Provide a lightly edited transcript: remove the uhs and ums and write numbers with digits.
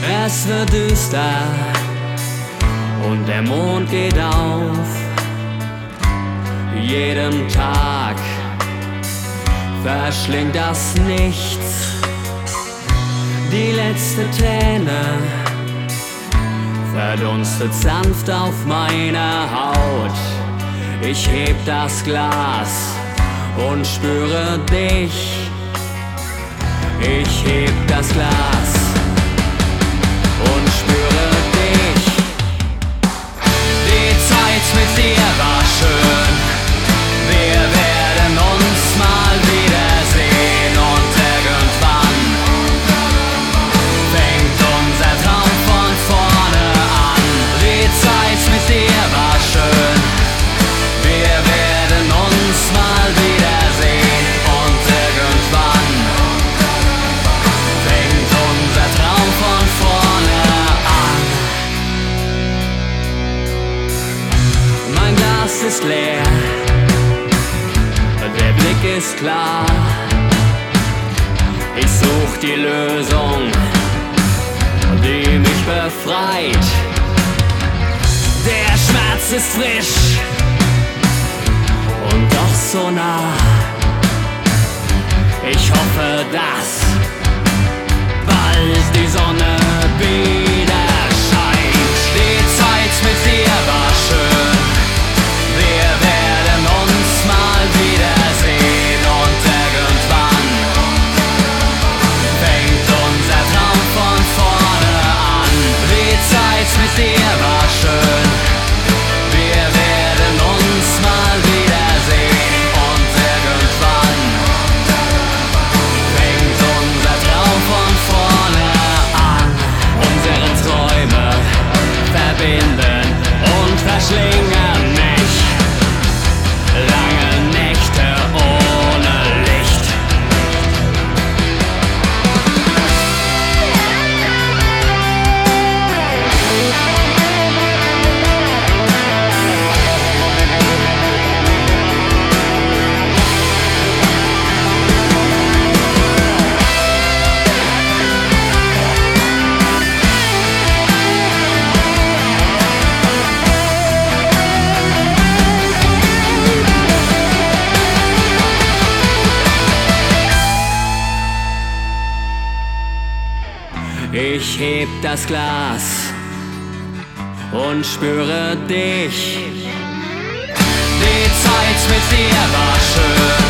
Es wird düster und der Mond geht auf. Jeden Tag verschlingt das Nichts. Die letzte Träne verdunstet sanft auf meiner Haut. Ich heb das Glas und spüre dich. Ich heb das Glas und spüre dich. Die Zeit mit dir war schön. Wir werden uns mal wiedersehen und irgendwann fängt unser Traum von vorne an. Die Zeit mit dir war schön. Wir werden uns mal wiedersehen und irgendwann fängt unser Traum von vorne an. Mein Glas ist leer, der Blick ist klar. Ich such die Lösung, die mich befreit. Der Schmerz ist frisch und doch so nah. Ich hoffe, dass bald die Sonne wieder scheint. Die Zeit mit dir war schön. Wir werden uns mal wiedersehen und irgendwann fängt unser Traum von vorne an. Die Zeit mit dir war schön. Wir werden uns mal wiedersehen und irgendwann fängt unser Traum von vorne an. Unsere Träume verbinden und verschlingen mich. Lange Nächte ohne Licht. Ich heb das Glas und spüre dich. Die Zeit mit dir war schön.